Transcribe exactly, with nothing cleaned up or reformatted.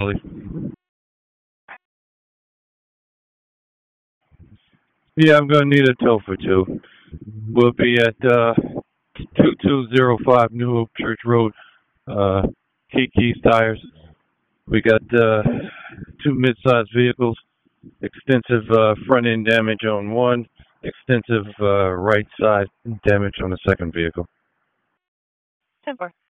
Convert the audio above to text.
Charlie. Yeah, I'm gonna need a tow for two. We'll be at uh, two two zero five New Hope Church Road, uh, Kiki's Tires. We got uh, two mid-sized vehicles, extensive uh, front end damage on one, extensive uh, right side damage on the second vehicle. ten four.